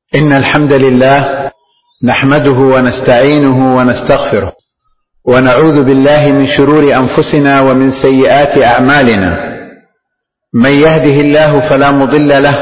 إن الحمد لله نحمده ونستعينه ونستغفره ونعوذ بالله من شرور أنفسنا ومن سيئات أعمالنا. من يهده الله فلا مضل له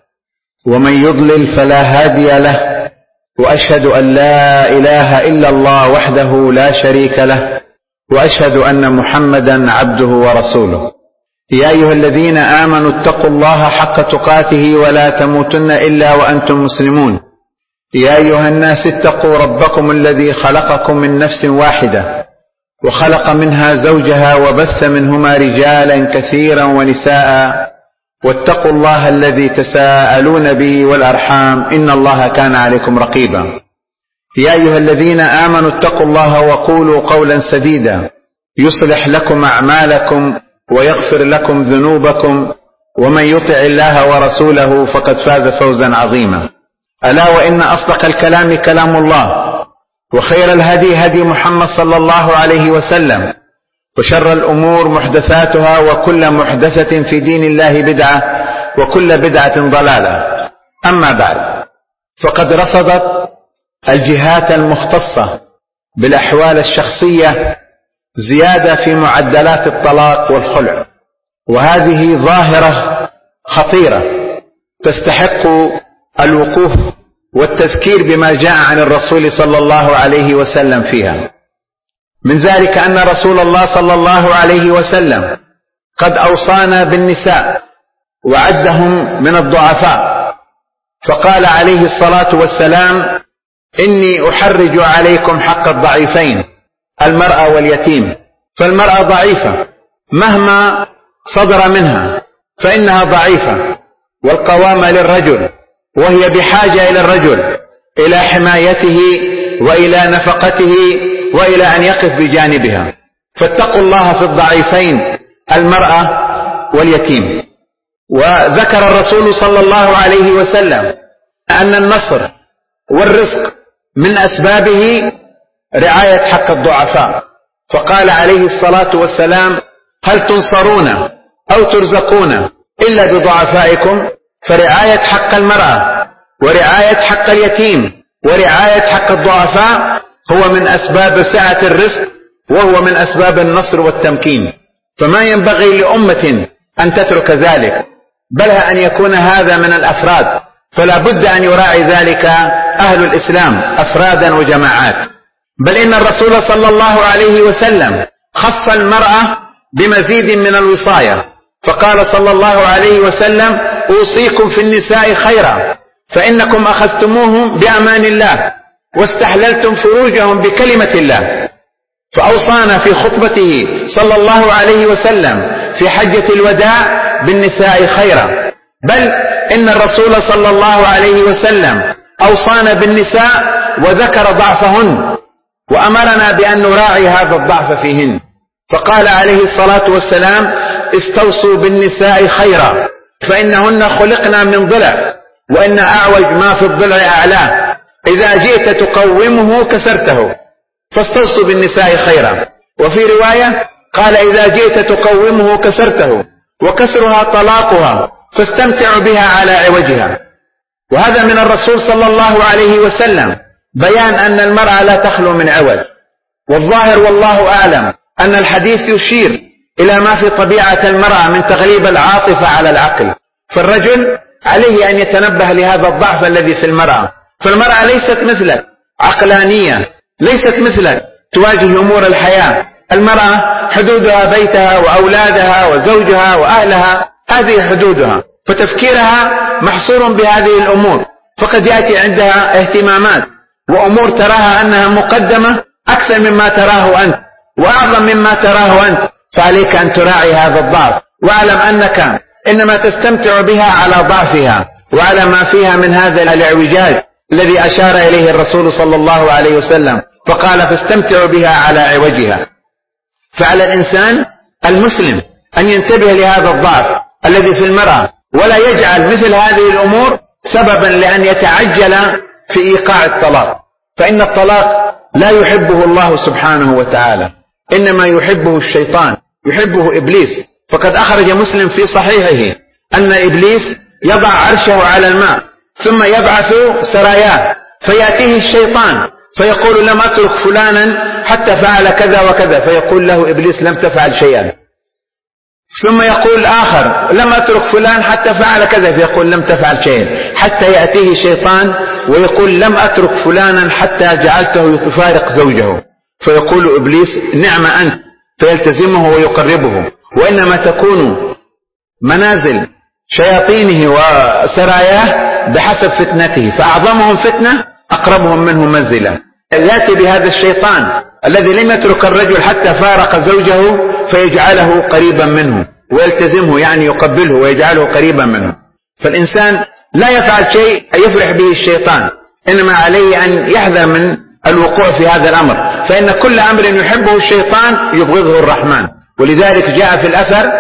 ومن يضلل فلا هادي له، وأشهد أن لا إله إلا الله وحده لا شريك له، وأشهد أن محمدا عبده ورسوله. يا أيها الذين آمنوا اتقوا الله حق تقاته ولا تموتن إلا وأنتم مسلمون. يا أيها الناس اتقوا ربكم الذي خلقكم من نفس واحدة وخلق منها زوجها وبث منهما رجالا كثيرا ونساء، واتقوا الله الذي تساءلون به والأرحام إن الله كان عليكم رقيبا. يا أيها الذين آمنوا اتقوا الله وقولوا قولا سديدا يصلح لكم أعمالكم ويغفر لكم ذنوبكم، ومن يطع الله ورسوله فقد فاز فوزا عظيما. ألا وإن أصدق الكلام كلام الله، وخير الهدي هدي محمد صلى الله عليه وسلم، وشر الأمور محدثاتها، وكل محدثة في دين الله بدعة، وكل بدعة ضلالة. أما بعد، فقد رصدت الجهات المختصة بالأحوال الشخصية زيادة في معدلات الطلاق والخلع، وهذه ظاهرة خطيرة تستحق الوقوف والتذكير بما جاء عن الرسول صلى الله عليه وسلم فيها. من ذلك أن رسول الله صلى الله عليه وسلم قد أوصانا بالنساء وعدهم من الضعفاء، فقال عليه الصلاة والسلام: إني أحرج عليكم حق الضعيفين، المرأة واليتيم. فالمرأة ضعيفة مهما صدر منها فإنها ضعيفة، والقوامة للرجل، وهي بحاجة إلى الرجل، إلى حمايته وإلى نفقته وإلى أن يقف بجانبها. فاتقوا الله في الضعيفين، المرأة واليتيم. وذكر الرسول صلى الله عليه وسلم أن النصر والرزق من أسبابه رعاية حق الضعفاء، فقال عليه الصلاة والسلام: هل تنصرون أو ترزقون إلا بضعفائكم؟ فرعاية حق المرأة ورعاية حق اليتيم ورعاية حق الضعفاء هو من أسباب سعة الرزق، وهو من أسباب النصر والتمكين. فما ينبغي لأمة أن تترك ذلك، بل أن يكون هذا من الأفراد، فلا بد أن يراعي ذلك أهل الإسلام أفرادا وجماعات. بل إن الرسول صلى الله عليه وسلم خص المرأة بمزيد من الوصاية، فقال صلى الله عليه وسلم: أوصيكم في النساء خيرا، فإنكم أخذتموهم بأمان الله واستحللتم فروجهم بكلمة الله. فأوصانا في خطبته صلى الله عليه وسلم في حجة الوداع بالنساء خيرا. بل إن الرسول صلى الله عليه وسلم أوصانا بالنساء وذكر ضعفهن، وأمرنا بأن نراعي هذا الضعف فيهن، فقال عليه الصلاة والسلام: استوصوا بالنساء خيرا، فإنهن خلقنا من ضلع، وإن أعوج ما في الضلع أعلاه، إذا جئت تقومه كسرته، فاستوصوا بالنساء خيرا. وفي رواية قال: إذا جئت تقومه كسرته، وكسرها طلاقها، فاستمتعوا بها على عوجها. وهذا من الرسول صلى الله عليه وسلم بيان أن المرأة لا تخلو من عوج. والظاهر والله أعلم أن الحديث يشير إلى ما في طبيعة المرأة من تغليب العاطفة على العقل، فالرجل عليه أن يتنبه لهذا الضعف الذي في المرأة. فالمرأة ليست مثلك عقلانية، ليست مثلك تواجه أمور الحياة. المرأة حدودها بيتها وأولادها وزوجها وأهلها، هذه حدودها، فتفكيرها محصور بهذه الأمور. فقد يأتي عندها اهتمامات وأمور تراها أنها مقدمة أكثر مما تراه أنت وأعظم مما تراه أنت، فعليك أن تراعي هذا الضعف، واعلم أنك إنما تستمتع بها على ضعفها وعلى ما فيها من هذا الاعوجاج الذي أشار إليه الرسول صلى الله عليه وسلم، فقال: فاستمتعوا بها على عوجها. فعلى الإنسان المسلم أن ينتبه لهذا الضعف الذي في المرأة، ولا يجعل مثل هذه الأمور سببا لأن يتعجل في إيقاع الطلاق، فإن الطلاق لا يحبه الله سبحانه وتعالى، إنما يحبه الشيطان، يحبه إبليس. فقد أخرج مسلم في صحيحه أن إبليس يضع عرشه على الماء ثم يبعث سراياه فيأتيه الشيطان فيقول لم أترك فلانا حتى فعل كذا وكذا، فيقول له إبليس لم تفعل شيئا. ثم يقول آخر لم أترك فلان حتى فعل كذا، فيقول لم تفعل شيئا، حتى يأتيه الشيطان ويقول لم أترك فلانا حتى جعلته يفارق زوجه، فيقول إبليس نعم أنت، فيلتزمه ويقربه. وإنما تكون منازل شياطينه وسراياه بحسب فتنته، فأعظمهم فتنة أقربهم منه منزلة. يأتي بهذا الشيطان الذي لم يترك الرجل حتى فارق زوجه فيجعله قريبا منه ويلتزمه، يعني يقبله ويجعله قريبا منه. فالإنسان لا يفعل شيء يفرح به الشيطان، إنما عليه أن يحذر من الوقوع في هذا الأمر، فإن كل أمر يحبه الشيطان يبغضه الرحمن. ولذلك جاء في الأثر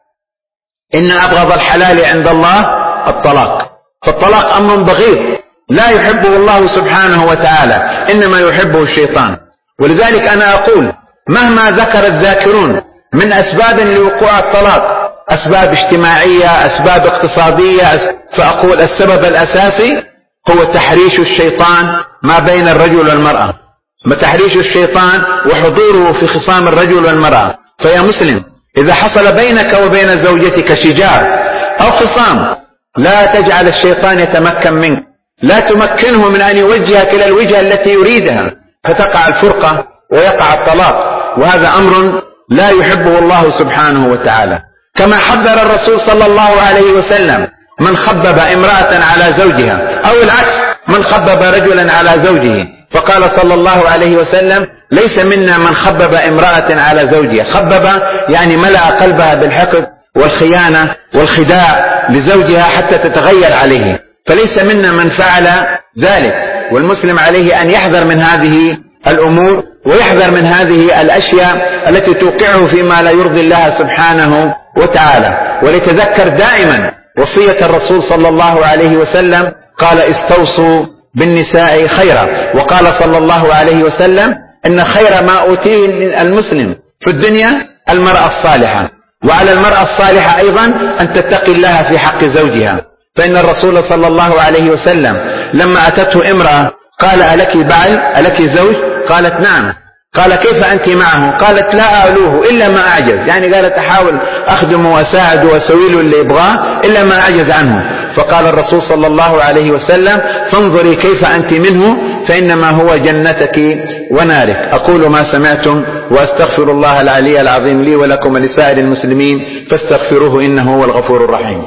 إن أبغض الحلال عند الله الطلاق، فالطلاق أمر بغيض لا يحبه الله سبحانه وتعالى، إنما يحبه الشيطان. ولذلك أنا أقول مهما ذكر الذاكرون من أسباب لوقوع الطلاق، أسباب اجتماعية، أسباب اقتصادية، فأقول السبب الأساسي هو تحريش الشيطان ما بين الرجل والمرأة، تحريش الشيطان وحضوره في خصام الرجل والمرأة. فيا مسلم، إذا حصل بينك وبين زوجتك شجار أو خصام لا تجعل الشيطان يتمكن منك، لا تمكنه من أن يوجهك إلى الوجهة التي يريدها، فتقع الفرقة ويقع الطلاق، وهذا أمر لا يحبه الله سبحانه وتعالى. كما حذر الرسول صلى الله عليه وسلم من خبب امرأة على زوجها، أو العكس من خبب رجلا على زوجه، فقال صلى الله عليه وسلم ليس منا من خبب امرأة على زوجها. خبب يعني ملأ قلبها بالحقد والخيانة والخداع لزوجها حتى تتغير عليه، فليس منا من فعل ذلك. والمسلم عليه أن يحذر من هذه الأمور ويحذر من هذه الأشياء التي توقعه فيما لا يرضي الله سبحانه وتعالى. وليتذكر دائما وصية الرسول صلى الله عليه وسلم، قال استوصوا بالنساء خيرا، وقال صلى الله عليه وسلم إن خير ما أوتيه المسلم في الدنيا المرأة الصالحة، وعلى المرأة الصالحة أيضا أن تتقي الله في حق زوجها. فإن الرسول صلى الله عليه وسلم لما أتته امرأة قال ألك بعل، ألك زوج؟ قالت نعم. قال كيف أنت معه؟ قالت لا أعلوه إلا ما أعجز، يعني قالت أحاول أخدمه وأساعد وأسوي له اللي يبغاه إلا ما أعجز عنه. فقال الرسول صلى الله عليه وسلم فانظري كيف أنت منه فإنما هو جنتك ونارك. أقول ما سمعتم وأستغفر الله العلي العظيم لي ولكم ولسائر المسلمين فاستغفروه إنه هو الغفور الرحيم.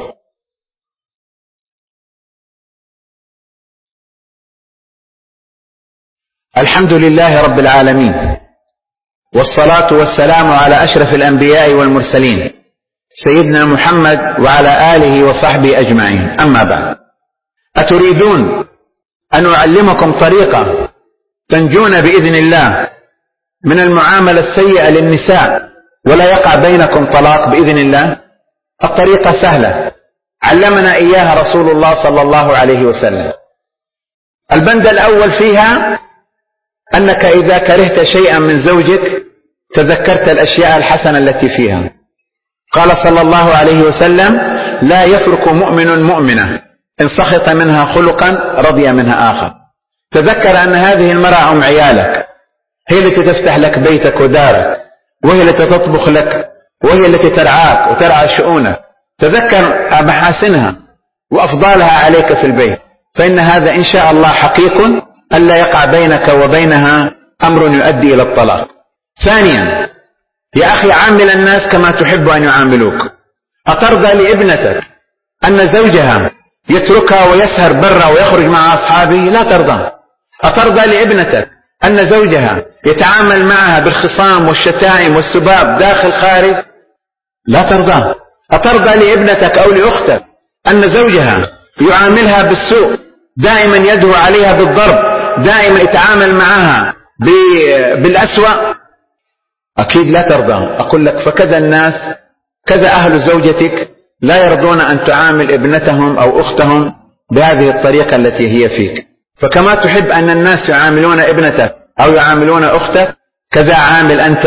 الحمد لله رب العالمين، والصلاة والسلام على أشرف الأنبياء والمرسلين سيدنا محمد وعلى آله وصحبه أجمعين. أما بعد، أتريدون أن أعلمكم طريقة تنجون بإذن الله من المعاملة السيئة للنساء ولا يقع بينكم طلاق بإذن الله؟ الطريقة سهلة، علمنا إياها رسول الله صلى الله عليه وسلم. البند الأول فيها أنك إذا كرهت شيئا من زوجك تذكرت الأشياء الحسنة التي فيها. قال صلى الله عليه وسلم لا يفرق مؤمن مؤمنة إن سخط منها خلقا رضي منها آخر. تذكر أن هذه المرأة أم عيالك، هي التي تفتح لك بيتك ودارك، وهي التي تطبخ لك، وهي التي ترعاك وترعى شؤونك. تذكر محاسنها وأفضالها عليك في البيت، فإن هذا إن شاء الله حقيق ألا يقع بينك وبينها أمر يؤدي إلى الطلاق. ثانيا، يا أخي عامل الناس كما تحب أن يعاملوك. أترضى لابنتك أن زوجها يتركها ويسهر برا ويخرج مع أصحابه؟ لا ترضى. أترضى لابنتك أن زوجها يتعامل معها بالخصام والشتائم والسباب داخل خارج؟ لا ترضى. أترضى لابنتك أو لأختك أن زوجها يعاملها بالسوء، دائما يدعو عليها بالضرب، دائما يتعامل معها بالأسوأ؟ أكيد لا ترضى. أقول لك فكذا الناس، كذا أهل زوجتك لا يرضون أن تعامل ابنتهم أو أختهم بهذه الطريقة التي هي فيك. فكما تحب أن الناس يعاملون ابنتك أو يعاملون أختك، كذا عامل أنت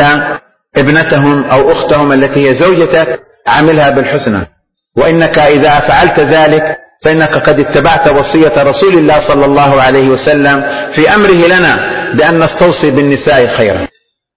ابنتهم أو أختهم التي هي زوجتك، عاملها بالحسنى. وإنك إذا فعلت ذلك فإنك قد اتبعت وصية رسول الله صلى الله عليه وسلم في أمره لنا بأن نستوصي بالنساء خيرا.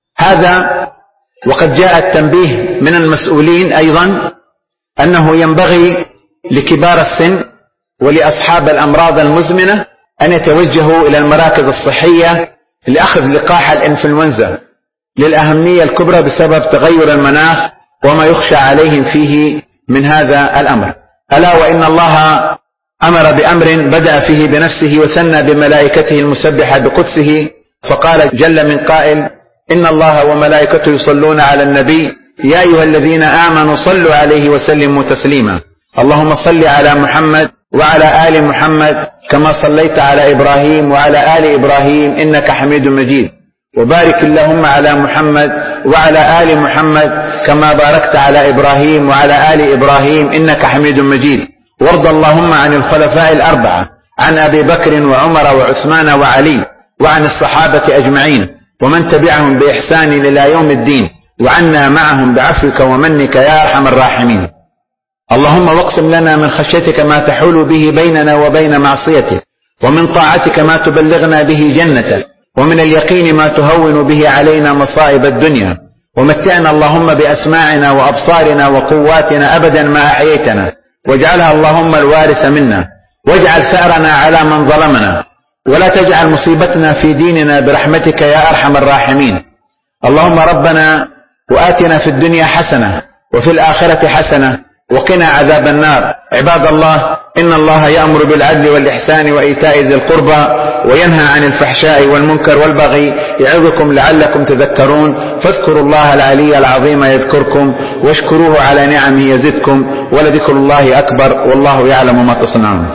هذا وقد جاء التنبيه من المسؤولين أيضا أنه ينبغي لكبار السن ولأصحاب الأمراض المزمنة أن يتوجهوا إلى المراكز الصحية لأخذ لقاح الإنفلونزا للأهمية الكبرى بسبب تغير المناخ وما يخشى عليهم فيه من هذا الأمر. ألا وإن الله أمر بأمر بدأ فيه بنفسه وثنى بملائكته المسبحة بقدسه، فقال جل من قائل: إن الله وملائكته يصلون على النبي يا أيها الذين آمنوا صلوا عليه وسلموا تسليما. اللهم صل على محمد وعلى آل محمد كما صليت على إبراهيم وعلى آل إبراهيم إنك حميد مجيد، وبارك اللهم على محمد وعلى آل محمد كما باركت على إبراهيم وعلى آل إبراهيم إنك حميد مجيد، وارض اللهم عن الخلفاء الأربعة، عن أبي بكر وعمر وعثمان وعلي، وعن الصحابة أجمعين ومن تبعهم بإحسان إلى يوم الدين، وعنا معهم بعفوك ومنك يا أرحم الراحمين. اللهم واقسم لنا من خشيتك ما تحول به بيننا وبين معصيتك، ومن طاعتك ما تبلغنا به جنتك، ومن اليقين ما تهون به علينا مصائب الدنيا، ومتعنا اللهم بأسماعنا وأبصارنا وقواتنا أبدا ما أحييتنا، واجعلها اللهم الوارث منا، واجعل ثأرنا على من ظلمنا، ولا تجعل مصيبتنا في ديننا برحمتك يا أرحم الراحمين. اللهم ربنا وآتنا في الدنيا حسنة وفي الآخرة حسنة وقنا عذاب النار. عباد الله، إن الله يأمر بالعدل والإحسان وإيتاء ذي القربى وينهى عن الفحشاء والمنكر والبغي يعظكم لعلكم تذكرون، فاذكروا الله العلي العظيم يذكركم واشكروه على نعمه يزدكم، ولذكر الله أكبر والله يعلم ما تصنعون.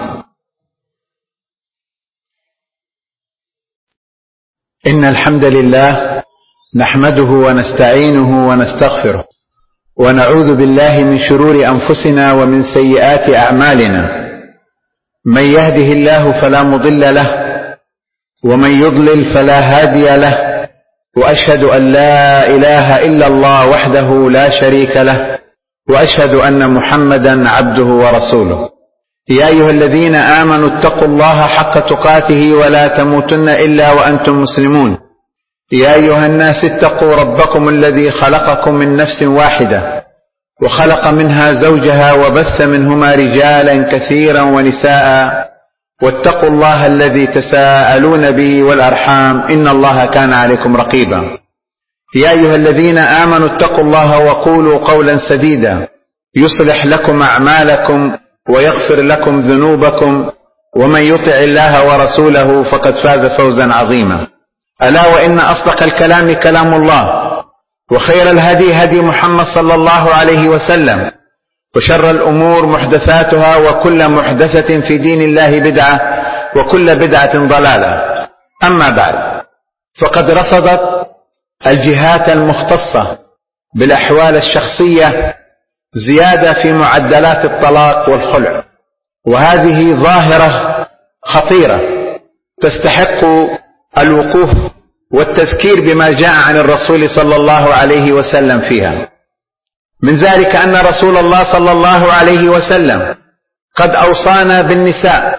إن الحمد لله نحمده ونستعينه ونستغفره ونعوذ بالله من شرور أنفسنا ومن سيئات أعمالنا. من يهده الله فلا مضل له ومن يضلل فلا هادي له، وأشهد أن لا إله إلا الله وحده لا شريك له، وأشهد أن محمدا عبده ورسوله. يا أيها الذين آمنوا اتقوا الله حق تقاته ولا تموتن إلا وأنتم مسلمون. يا أيها الناس اتقوا ربكم الذي خلقكم من نفس واحدة وخلق منها زوجها وبث منهما رجالا كثيرا ونساء، واتقوا الله الذي تساءلون به والأرحام إن الله كان عليكم رقيبا. يا أيها الذين آمنوا اتقوا الله وقولوا قولا سديدا يصلح لكم أعمالكم ويغفر لكم ذنوبكم، ومن يطع الله ورسوله فقد فاز فوزا عظيما. ألا وإن أصدق الكلام كلام الله، وخير الهدي هدي محمد صلى الله عليه وسلم، وشر الأمور محدثاتها، وكل محدثة في دين الله بدعة، وكل بدعة ضلالة. أما بعد، فقد رصدت الجهات المختصة بالأحوال الشخصية زيادة في معدلات الطلاق والخلع، وهذه ظاهرة خطيرة تستحق الوقوف والتذكير بما جاء عن الرسول صلى الله عليه وسلم فيها. من ذلك أن رسول الله صلى الله عليه وسلم قد أوصانا بالنساء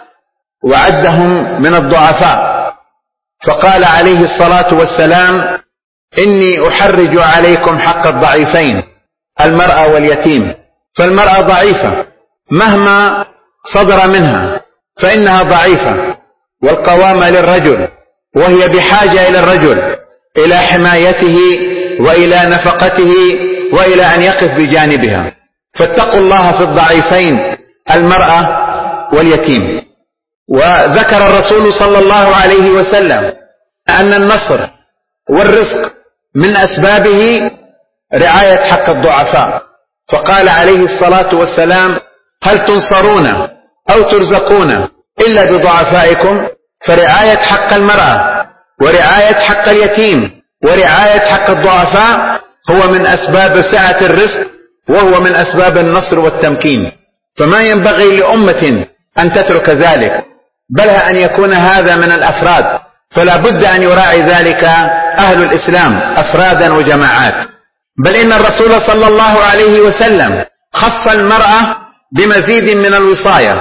وعدهم من الضعفاء، فقال عليه الصلاة والسلام: إني أحرج عليكم حق الضعيفين المرأة واليتيم. فالمرأة ضعيفة مهما صدر منها فإنها ضعيفة، والقوامة للرجل، وهي بحاجة إلى الرجل إلى حمايته وإلى نفقته وإلى أن يقف بجانبها. فاتقوا الله في الضعيفين المرأة واليتيم. وذكر الرسول صلى الله عليه وسلم أن النصر والرزق من أسبابه رعاية حق الضعفاء، فقال عليه الصلاة والسلام: هل تنصرون أو ترزقون إلا بضعفائكم؟ فرعاية حق المرأة ورعاية حق اليتيم ورعاية حق الضعفاء هو من أسباب سعة الرزق، وهو من أسباب النصر والتمكين. فما ينبغي لأمة أن تترك ذلك، بل أن يكون هذا من الأفراد، فلا بد أن يراعي ذلك أهل الإسلام أفرادا وجماعات. بل إن الرسول صلى الله عليه وسلم خص المرأة بمزيد من الوصاية،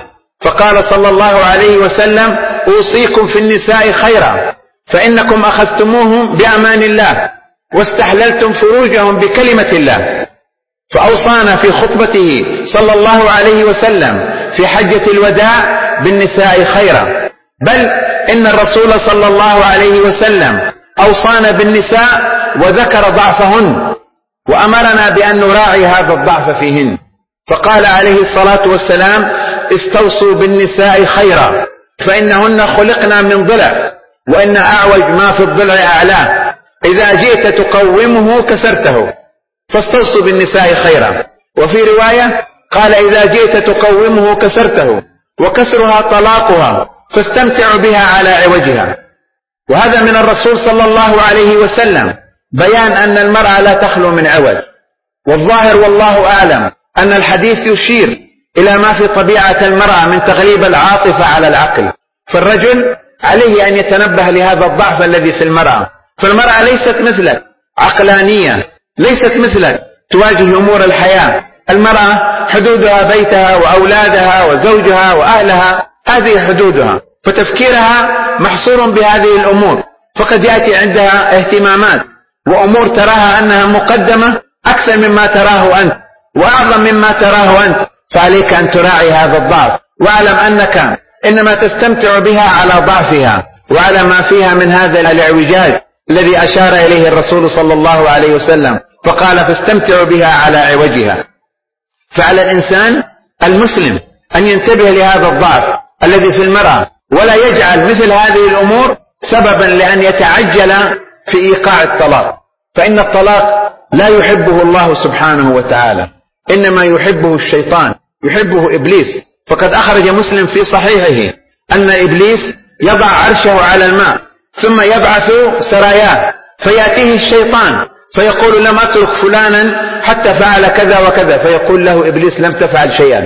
فقال صلى الله عليه وسلم: أوصيكم في النساء خيرا، فإنكم أخذتموهم بأمان الله واستحللتم فروجهم بكلمة الله. فأوصانا في خطبته صلى الله عليه وسلم في حجة الوداع بالنساء خيرا، بل إن الرسول صلى الله عليه وسلم أوصانا بالنساء وذكر ضعفهن وأمرنا بأن نراعي هذا الضعف فيهن، فقال عليه الصلاة والسلام: استوصوا بالنساء خيرا فإنهن خلقنا من ضلع، وإن أعوج ما في الضلع أعلاه، إذا جئت تقومه كسرته، فاستوصوا بالنساء خيرا. وفي رواية قال: إذا جئت تقومه كسرته، وكسرها طلاقها، فاستمتعوا بها على عوجها. وهذا من الرسول صلى الله عليه وسلم بيان أن المرأة لا تخلو من عوج. والظاهر والله أعلم أن الحديث يشير إلى ما في طبيعة المرأة من تغليب العاطفة على العقل، فالرجل عليه أن يتنبه لهذا الضعف الذي في المرأة. فالمرأة ليست مثلك عقلانية، ليست مثلك تواجه أمور الحياة. المرأة حدودها بيتها وأولادها وزوجها وأهلها، هذه حدودها، فتفكيرها محصور بهذه الأمور. فقد يأتي عندها اهتمامات وأمور تراها أنها مقدمة أكثر مما تراه أنت وأعظم مما تراه أنت، فعليك أن تراعي هذا الضعف، واعلم أنك إنما تستمتع بها على ضعفها وعلى ما فيها من هذا الاعوجاج الذي أشار إليه الرسول صلى الله عليه وسلم، فقال: فاستمتعوا بها على عوجها. فعلى الإنسان المسلم أن ينتبه لهذا الضعف الذي في المرأة، ولا يجعل مثل هذه الأمور سببا لأن يتعجل في إيقاع الطلاق، فإن الطلاق لا يحبه الله سبحانه وتعالى، إنما يحبه الشيطان، يحبه إبليس. فقد أخرج مسلم في صحيحه أن إبليس يضع عرشه على الماء ثم يبعث سراياه، فيأتيه الشيطان فيقول: لم أترك فلانا حتى فعل كذا وكذا، فيقول له إبليس: لم تفعل شيئا.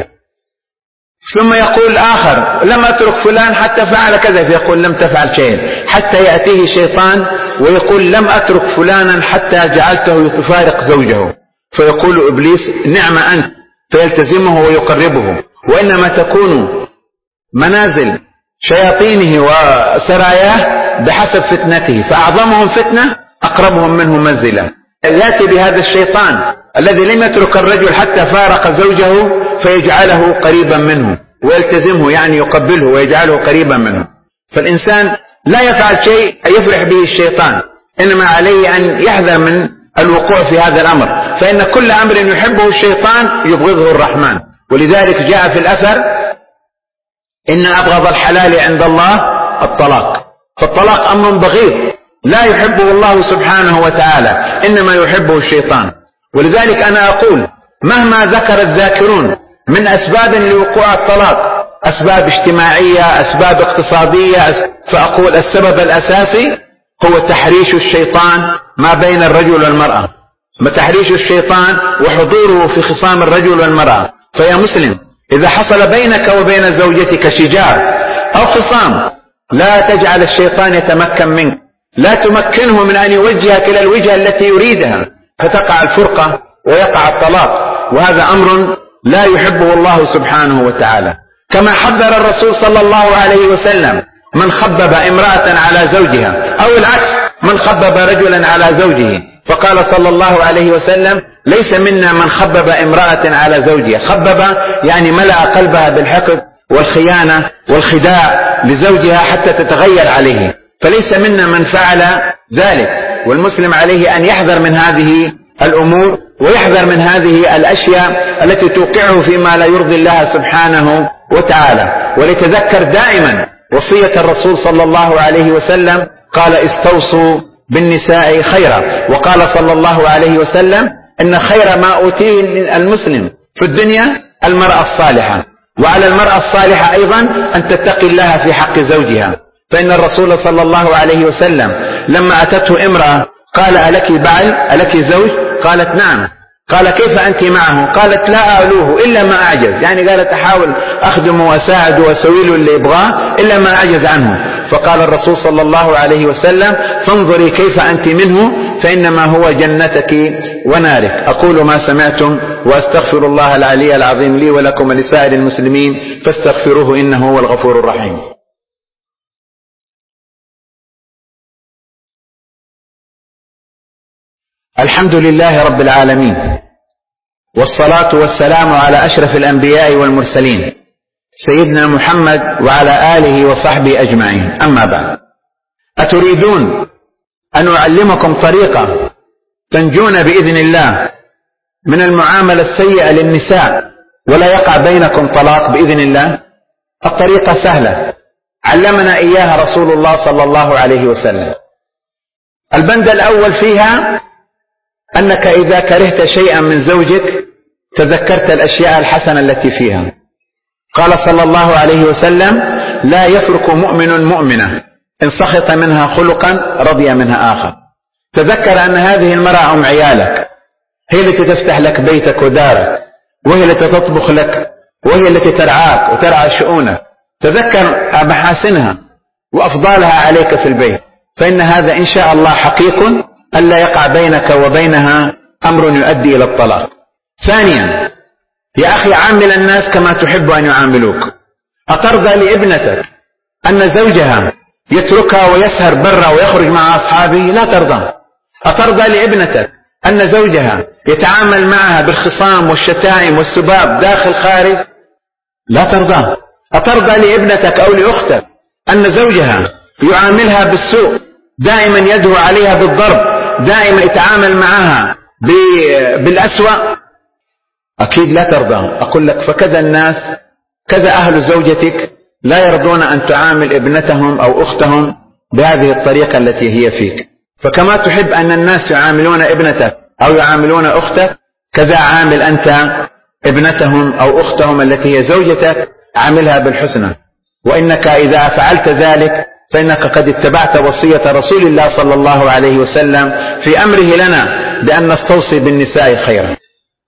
ثم يقول آخر: لم أترك فلان حتى فعل كذا، فيقول: لم تفعل شيئا، حتى يأتيه الشيطان ويقول: لم أترك فلانا حتى جعلته يفارق زوجه، فيقول إبليس: نعم أنت، فيلتزمه ويقربه. وإنما تكون منازل شياطينه وسراياه بحسب فتنته، فأعظمهم فتنة أقربهم منه منزلا. يأتي بهذا الشيطان الذي لم يترك الرجل حتى فارق زوجه فيجعله قريبا منه ويلتزمه، يعني يقبله ويجعله قريبا منه. فالإنسان لا يفعل شيء يفرح به الشيطان، إنما عليه أن يحذر من الوقوع في هذا الأمر، فإن كل أمر يحبه الشيطان يبغضه الرحمن. ولذلك جاء في الأثر: إن أبغض الحلال عند الله الطلاق. فالطلاق أمر بغيض لا يحبه الله سبحانه وتعالى، إنما يحبه الشيطان. ولذلك أنا أقول: مهما ذكر الذاكرون من أسباب لوقوع الطلاق، أسباب اجتماعية، أسباب اقتصادية، فأقول السبب الأساسي هو تحريش الشيطان ما بين الرجل والمرأة، تحريش الشيطان وحضوره في خصام الرجل والمرأة. فيا مسلم، إذا حصل بينك وبين زوجتك شجار أو خصام، لا تجعل الشيطان يتمكن منك، لا تمكنه من أن يوجهك إلى الوجهة التي يريدها، فتقع الفرقة ويقع الطلاق، وهذا أمر لا يحبه الله سبحانه وتعالى. كما حذر الرسول صلى الله عليه وسلم من خبب امرأة على زوجها، أو العكس، من خبب رجلا على زوجه، فقال صلى الله عليه وسلم: ليس منا من خبب امرأة على زوجها. خبب يعني ملأ قلبها بالحقد والخيانة والخداع لزوجها حتى تتغير عليه، فليس منا من فعل ذلك. والمسلم عليه أن يحذر من هذه الأمور ويحذر من هذه الأشياء التي توقعه فيما لا يرضي الله سبحانه وتعالى. وليتذكر دائما وصية الرسول صلى الله عليه وسلم، قال: استوصوا بالنساء خيرا. وقال صلى الله عليه وسلم: إن خير ما أوتيه المسلم في الدنيا المرأة الصالحة، وعلى المرأة الصالحة أيضا أن تتقي الله في حق زوجها. فإن الرسول صلى الله عليه وسلم لما أتته امرأة قال: ألك بعل؟ ألك زوج؟ قالت: نعم. قال: كيف أنت معه؟ قالت: لا ألوه إلا ما أعجز، يعني قالت: أحاول أخدمه وأساعده وأسوي له اللي يبغاه إلا ما أعجز عنه. فقال الرسول صلى الله عليه وسلم: فانظري كيف أنت منه، فإنما هو جنتك ونارك. أقول ما سمعتم وأستغفر الله العلي العظيم لي ولكم ولسائر المسلمين فاستغفروه إنه هو الغفور الرحيم. الحمد لله رب العالمين، والصلاة والسلام على أشرف الأنبياء والمرسلين سيدنا محمد وعلى آله وصحبه أجمعين. أما بعد، أتريدون أن أعلمكم طريقة تنجون بإذن الله من المعاملة السيئة للنساء ولا يقع بينكم طلاق بإذن الله؟ الطريقة سهلة، علمنا إياها رسول الله صلى الله عليه وسلم. البند الأول فيها أنك إذا كرهت شيئا من زوجك تذكرت الأشياء الحسنة التي فيها. قال صلى الله عليه وسلم: لا يفرق مؤمن مؤمنة إن سخط منها خلقا رضي منها آخر. تذكر أن هذه المرأة أم عيالك، هي التي تفتح لك بيتك ودارك، وهي التي تطبخ لك، وهي التي ترعاك وترعى شؤونك. تذكر محاسنها وأفضالها عليك في البيت، فإن هذا إن شاء الله حقيق ألا يقع بينك وبينها أمر يؤدي إلى الطلاق. ثانيا، يا أخي عامل الناس كما تحب أن يعاملوك. أترضى لابنتك أن زوجها يتركها ويسهر برا ويخرج مع أصحابه؟ لا ترضى. أترضى لابنتك أن زوجها يتعامل معها بالخصام والشتائم والسباب داخل خارج؟ لا ترضى. أترضى لابنتك أو لأختك أن زوجها يعاملها بالسوء، دائما يدعو عليها بالضرب، دائما يتعامل معها بالأسوأ؟ أكيد لا ترضى. أقول لك فكذا الناس، كذا أهل زوجتك لا يرضون أن تعامل ابنتهم أو أختهم بهذه الطريقة التي هي فيك. فكما تحب أن الناس يعاملون ابنتك أو يعاملون أختك، كذا عامل أنت ابنتهم أو أختهم التي هي زوجتك، عاملها بالحسنى. وإنك إذا فعلت ذلك فإنك قد اتبعت وصية رسول الله صلى الله عليه وسلم في أمره لنا بأن نستوصي بالنساء خيرا.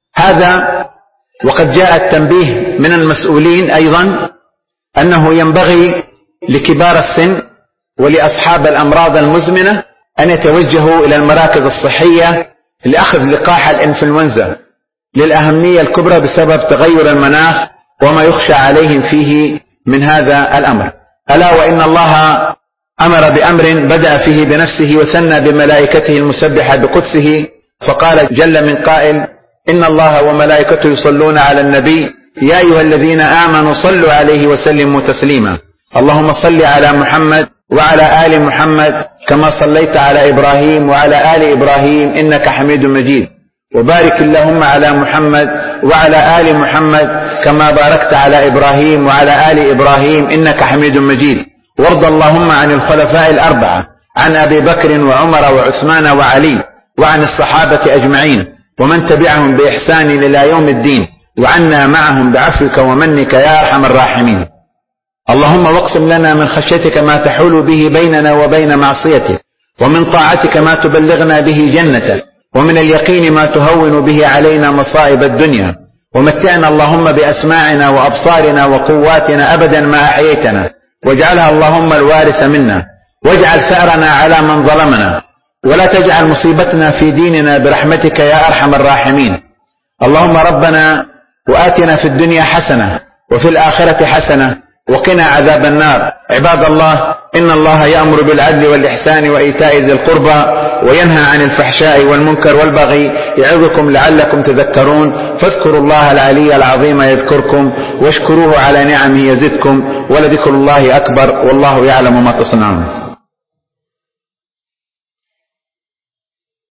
هذا وقد جاء التنبيه من المسؤولين أيضا أنه ينبغي لكبار السن ولأصحاب الأمراض المزمنة أن يتوجهوا إلى المراكز الصحية لأخذ لقاح الإنفلونزا للأهمية الكبرى بسبب تغير المناخ وما يخشى عليهم فيه من هذا الأمر. ألا وإن الله أمر بأمر بدأ فيه بنفسه وثنى بملائكته المسبحة بقدسه، فقال جل من قائل: إن الله وملائكته يصلون على النبي يا أيها الذين آمنوا صلوا عليه وسلموا تسليما. اللهم صل على محمد وعلى آل محمد كما صليت على إبراهيم وعلى آل إبراهيم إنك حميد مجيد، وبارك اللهم على محمد وعلى آل محمد كما باركت على إبراهيم وعلى آل إبراهيم إنك حميد مجيد. وارض اللهم عن الخلفاء الأربعة، عن أبي بكر وعمر وعثمان وعلي، وعن الصحابة أجمعين ومن تبعهم بإحسان إلى يوم الدين، وعنا معهم بعفوك ومنك يا أرحم الراحمين. اللهم واقسم لنا من خشيتك ما تحول به بيننا وبين معصيتك، ومن طاعتك ما تبلغنا به جنتك، ومن اليقين ما تهون به علينا مصائب الدنيا، ومتعنا اللهم بأسماعنا وأبصارنا وقواتنا أبدا ما أحييتنا، واجعلها اللهم الوارث منا، واجعل ثأرنا على من ظلمنا، ولا تجعل مصيبتنا في ديننا برحمتك يا أرحم الراحمين. اللهم ربنا وآتنا في الدنيا حسنة وفي الآخرة حسنة وقنا عذاب النار. عباد الله، إن الله يأمر بالعدل والإحسان وإيتاء ذي القربى وينهى عن الفحشاء والمنكر والبغي يعظكم لعلكم تذكرون. فاذكروا الله العلي العظيم يذكركم واشكروه على نعمه يزدكم ولذكر الله أكبر والله يعلم ما تصنعون.